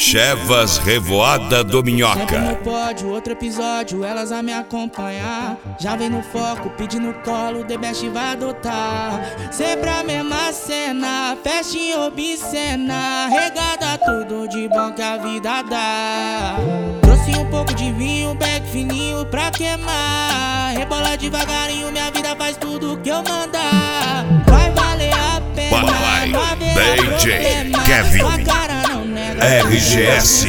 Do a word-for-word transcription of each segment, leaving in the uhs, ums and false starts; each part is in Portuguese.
Chevas Revoada do Minhoca. Sempre no pódio, outro episódio, elas a me acompanhar. Já vem no foco, pedindo colo, The Best vai adotar. Sempre a mesma cena, festinha obscena, regada tudo de bom que a vida dá. Trouxe um pouco de vinho, beck fininho pra queimar. Rebola devagarinho, minha vida faz tudo que eu mandar. Vai valer a pena. Vai, D J Kevin R G S.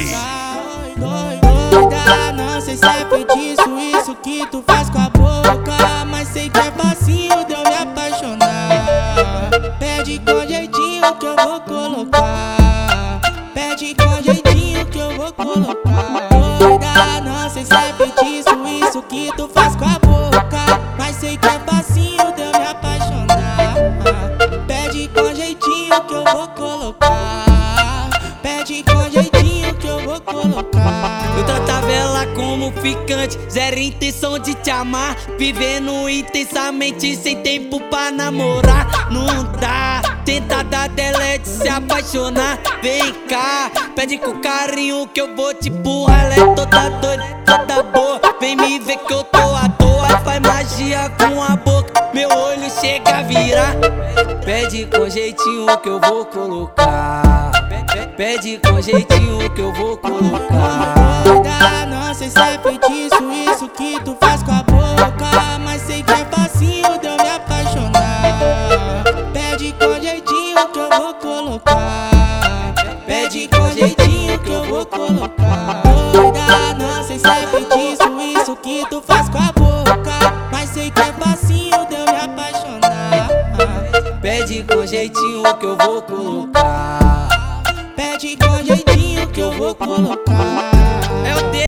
Doida, não sei se é feitiço isso que tu faz com a boca, mas sei que é facinho de eu me apaixonar. Pede com jeitinho que eu vou colocar. Pede com jeitinho que eu vou colocar. Doida, não sei se é feitiço isso que tu faz com a boca, mas sei que é facinho de eu me apaixonar. Pede com jeitinho que eu vou colocar. Pede com jeitinho que eu vou colocar. Eu tratava ela como ficante, zero intenção de te amar, vivendo intensamente sem tempo pra namorar. Não dá, tentada dela é de se apaixonar. Vem cá, pede com carinho que eu vou te empurrar. Ela é toda doida, toda boa, vem me ver que eu tô à toa. Faz magia com a boca, meu olho chega a virar. Pede com jeitinho que eu vou colocar. Pede com jeitinho que eu vou colocar. Doida, não sei se é feitiço isso que tu faz com a boca, mas sei que é facinho de eu me apaixonar. Pede com jeitinho que eu vou colocar. Pede com jeitinho que eu vou colocar. Doida, não sei se é feitiço isso que tu faz com a boca, mas sei que é facinho de eu me apaixonar. Pede com jeitinho que eu vou colocar. Pede com jeitinho que eu vou colocar.